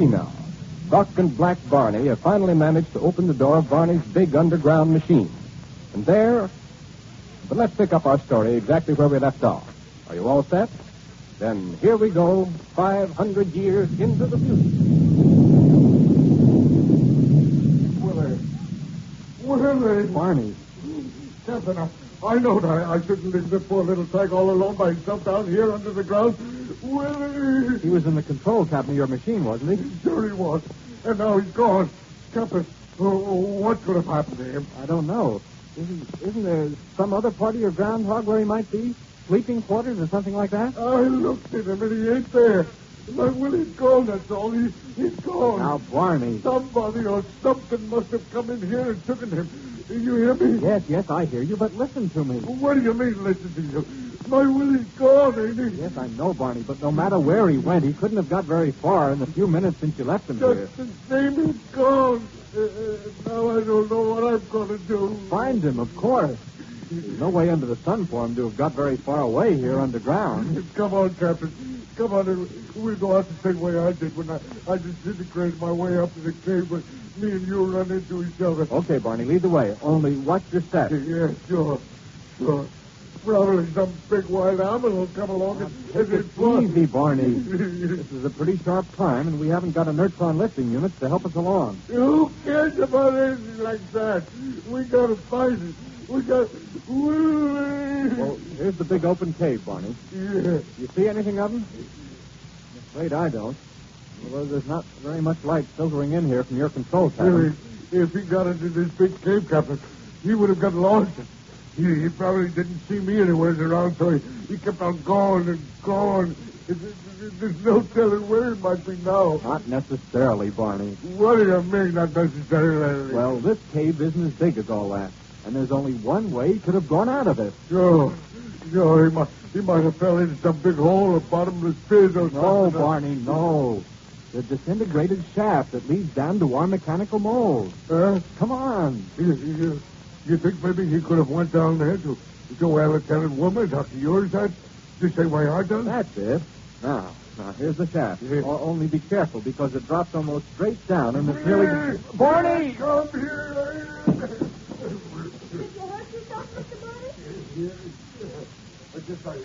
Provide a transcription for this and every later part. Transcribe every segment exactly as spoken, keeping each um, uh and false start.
see now. Buck and Black Barney have finally managed to open the door of Barney's big underground machine. And there... But let's pick up our story exactly where we left off. Are you all set? Then here we go, five hundred years into the future. Willard. Willard. Barney. Captain, I, I know that I, I shouldn't leave this poor little tag all alone by himself down here under the ground. Willard. He was in the control cabinet of your machine, wasn't he? Sure he was. And now he's gone. Captain, oh, what could have happened to him? I don't know. Isn't, isn't there some other part of your groundhog where he might be? Sleeping quarters or something like that? I looked at him and he ain't there. My Willie's gone, that's all. He, he's gone. Now, Barney. Somebody or something must have come in here and taken him. You hear me? Yes, yes, I hear you, but listen to me. What do you mean, listen to you? My Willie's gone, ain't he? Yes, I know, Barney, but no matter where he went, he couldn't have got very far in the few minutes since you left him Just here. the same, he's gone. Uh, uh, now I don't know what I'm going to do. Find him, of course. There's no way under the sun for him to have got very far away here underground. Come on, Captain. Come on, we'll go out the same way I did when I, I disintegrated my way up to the cave when me and you run into each other. Okay, Barney, lead the way. Only watch your step. Yeah, sure. Sure. Probably some big wild animal will come along and hit it flush. Easy, Barney. This is a pretty sharp climb, and we haven't got a neutron lifting unit to help us along. Who cares about anything like that? We gotta find it. We got... Well, here's the big open cave, Barney. Yeah. You see anything of him? I'm afraid I don't. Although there's not very much light filtering in here from your control tower. If he got into this big cave, Captain, he would have got lost. He, he probably didn't see me anywhere around, so he, he kept on going and going. It, it, it, there's no telling where he might be now. Not necessarily, Barney. What do you mean, not necessarily? Well, this cave isn't as big as all that. And there's only one way he could have gone out of it. Sure. Sure, he might, he might have fell into some big hole or bottomless pit or something. No, Barney, no. The disintegrated shaft that leads down to our mechanical mold. Huh? Come on. You, you, you think maybe he could have went down there to, to where Lieutenant Woman, Doctor Yours, at? The same way I done? That's it. Now, now, here's the shaft. Yeah. O- only be careful, because it drops almost straight down, and it's nearly... Barney! Come here! Did you hurt yourself, Mister Barney? Yeah, yeah. I just, I...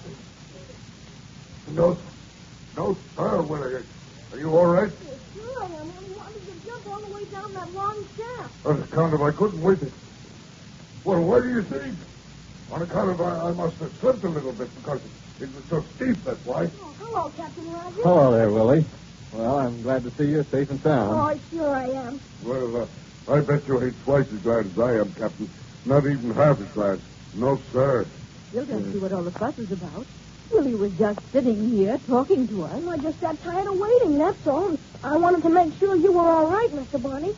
No, no, sir, Willie. Are you all right? Yeah, sure I am. I wanted to jump all the way down that long shaft. On account of I couldn't wait it. Well, where do you think? On account of I, I must have slipped a little bit because it was so steep, that's why. Oh, hello, Captain Rogers. Hello there, Willie. Well, I'm glad to see you safe and sound. Oh, sure I am. Well, uh, I bet you ain't twice as glad as I am, Captain. Not even half as glad. No, sir. Still don't see what all the fuss is about. Willie was just sitting here talking to us. I just got tired of waiting, that's all. I wanted to make sure you were all right, Mister Barney.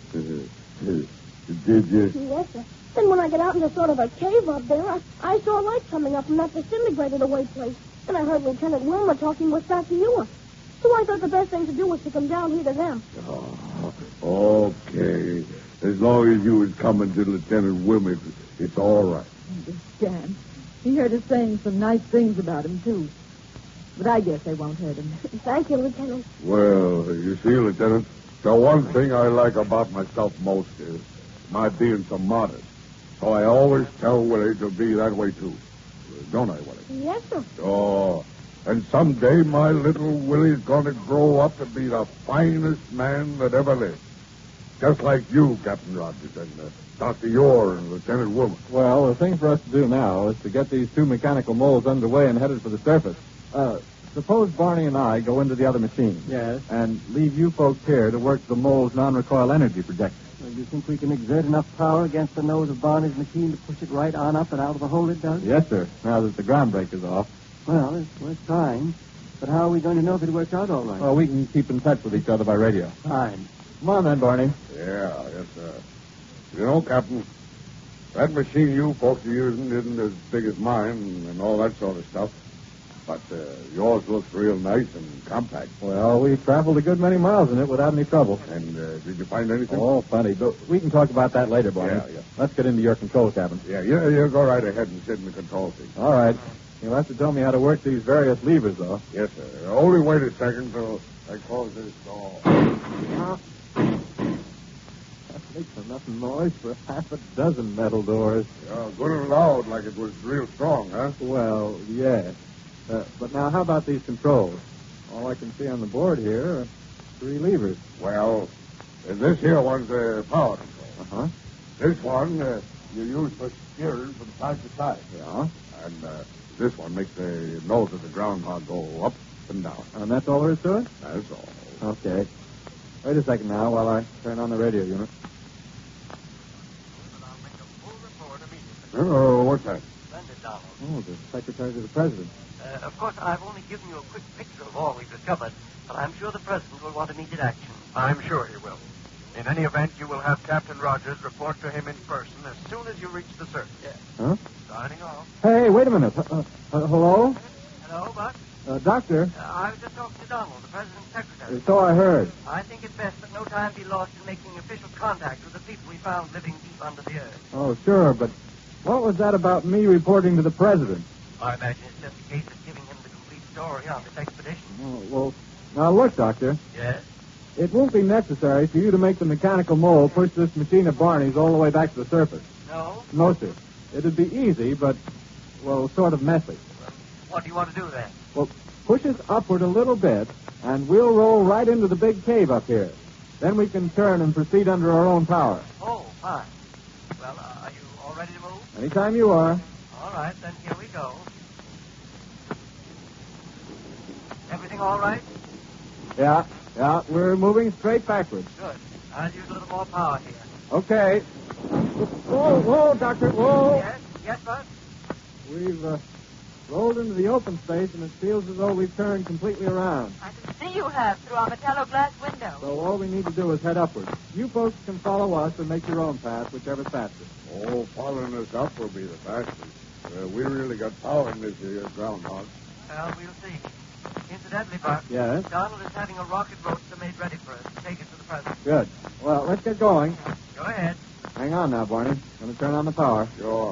Did you? Yes, sir. Then when I got out into sort of a cave up there, I, I saw light coming up from that disintegrated away place. And I heard Lieutenant Wilmer talking with Doctor Ewer. So I thought the best thing to do was to come down here to them. Oh, okay. As long as you was coming to Lieutenant Wilmer, it's all right. Understand. He heard us saying some nice things about him, too. But I guess they won't hurt him. Thank you, Lieutenant. Well, you see, Lieutenant, the one thing I like about myself most is my being so modest. So I always tell Willie to be that way, too. Don't I, Willie? Yes, sir. Oh, and someday my little Willie's going to grow up to be the finest man that ever lived. Just like you, Captain Rogers, and uh, Doctor Yore and Lieutenant Wilmer. Well, the thing for us to do now is to get these two mechanical molds underway and headed for the surface. Uh, suppose Barney and I go into the other machine. Yes. And leave you folks here to work the mold's non-recoil energy projector. Well, you think we can exert enough power against the nose of Barney's machine to push it right on up and out of the hole it does? Yes, sir, now that the ground brake is off. Well, it's worth trying. But how are we going to know if it works out all right? Well, we can keep in touch with each other by radio. Fine. Come on then, Barney. Yeah, yes, sir. You know, Captain, that machine you folks are using isn't as big as mine and all that sort of stuff. But uh, yours looks real nice and compact. Well, we traveled a good many miles in it without any trouble. And uh, did you find anything? Oh, plenty. But we can talk about that later, Barney. Yeah, yeah. Let's get into your control cabin. Yeah, you, you go right ahead and sit in the control seat. All right. You'll have to tell me how to work these various levers, though. Yes, sir. Only wait a second till I close this door. That makes enough noise for half a dozen metal doors. Yeah, good and loud, like it was real strong, huh? Well, yes. Uh, but now, how about these controls? All I can see on the board here are three levers. Well, uh, this here one's a power control. Uh-huh. This one uh, you use for steering from side to side. Yeah. And uh, this one makes the nose of the groundhog go up and down. And that's all there is to it? That's all. Okay. Wait a second now while I turn on the radio unit. Oh, what's that? Splendid, Donald. Oh, the secretary to the president. Uh, of course, I've only given you a quick picture of all we've discovered, but I'm sure the president will want immediate action. I'm sure he will. In any event, you will have Captain Rogers report to him in person as soon as you reach the surface. Yes. Huh? Signing off. Hey, wait a minute. Uh, uh, hello? Hello, Buck? Uh, doctor? Uh, I was just talking to Donald, the president's secretary. So I heard. I think it's best that no time be lost in making official contact with the people we found living deep under the earth. Oh, sure, but what was that about me reporting to the president? I imagine it's just a case of giving him the complete story on this expedition. Oh, well, now look, Doctor. Yes? It won't be necessary for you to make the mechanical mole push this machine of Barney's all the way back to the surface. No? No, sir. It'd be easy, but, well, sort of messy. Well, what do you want to do then? Well, push us upward a little bit, and we'll roll right into the big cave up here. Then we can turn and proceed under our own power. Oh, fine. Well, uh, are you all ready to move? Anytime you are. All right, then here we go. Everything all right? Yeah, yeah, we're moving straight backwards. Good. I'll use a little more power here. Okay. Whoa, whoa, Doctor, whoa. Yes? Yes, Bud? We've uh, rolled into the open space, and it feels as though we've turned completely around. I can see you have through our metallo glass window. So all we need to do is head upward. You folks can follow us and make your own path, whichever's fastest. Oh, following us up will be the fastest. Uh, we really got power in this here groundhog. Well, we'll see. Incidentally, Buck, Yes? Donald is having a rocket roadster made ready for us to take it to the president. Good. Well, let's get going. Go ahead. Hang on now, Barney. Going to turn on the power. Sure.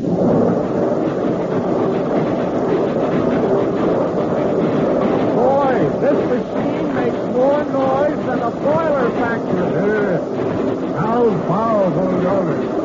Boy, this machine makes more noise than a boiler factory. How powerful is it?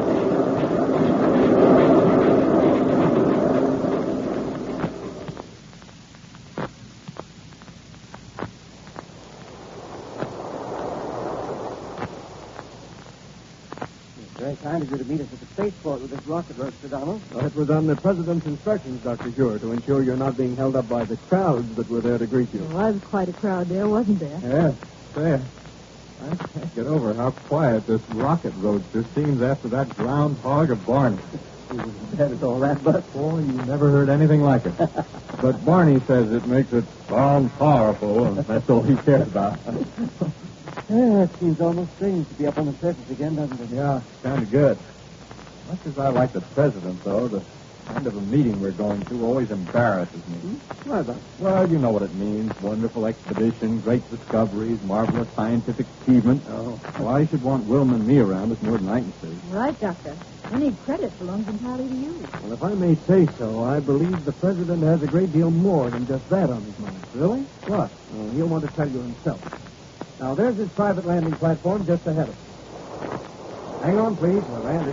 Very kind of you to meet us at the spaceport with this rocket roadster, Donald. Well, it was on the president's instructions, Doctor Cure, to ensure you're not being held up by the crowds that were there to greet you. Well, was quite a crowd there, wasn't there? Yes, there. I can't get over how quiet this rocket roadster seems after that groundhog of Barney. That is all that, but Boy, you never heard anything like it. But Barney says it makes it sound powerful, and that's all he cares about. yeah, it seems almost strange to be up on the surface again, doesn't it? Yeah, kind of good. Much as I like the president, though, the kind of a meeting we're going to always embarrasses me. Hmm? Why, but Well, you know what it means. Wonderful expedition, great discoveries, marvelous scientific achievement. Oh. Well, I should want Wilma and me around us more than I can see. Right, Doctor. Any credit belongs entirely to you. Well, if I may say so, I believe the president has a great deal more than just that on his mind. Really? What? Well, he'll want to tell you himself. Now, there's his private landing platform just ahead of us. Hang on, please. We're landed.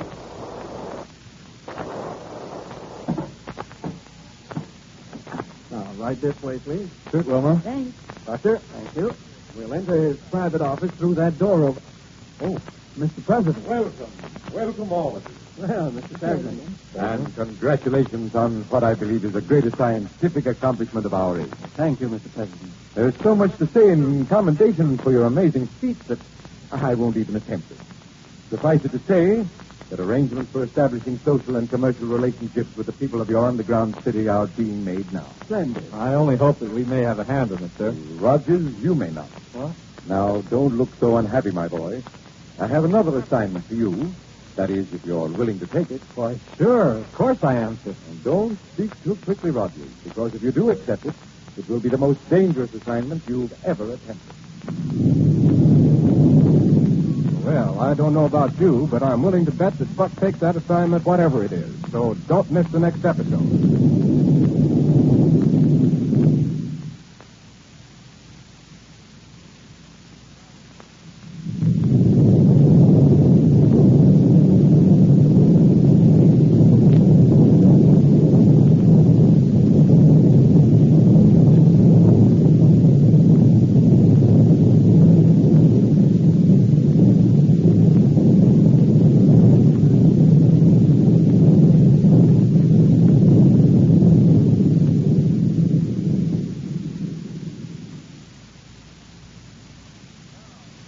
Now, right this way, please. Shoot, Wilma. Thanks. Doctor, thank you. We'll enter his private office through that door over... Oh, Mister President. Welcome. Welcome, all of you. Well, Mister President. And congratulations on what I believe is the greatest scientific accomplishment of our age. Thank you, Mister President. There's so much to say in commendation for your amazing feat that I won't even attempt it. Suffice it to say that arrangements for establishing social and commercial relationships with the people of your underground city are being made now. Splendid. I only hope that we may have a hand in it, sir. Rogers, you may not. What? Now, don't look so unhappy, my boy. I have another assignment for you. That is, if you're willing to take it. Why, sure. Of course I am, sir. And don't speak too quickly, Rogers, because if you do accept it, it will be the most dangerous assignment you've ever attempted. Well, I don't know about you, but I'm willing to bet that Buck takes that assignment, whatever it is. So don't miss the next episode.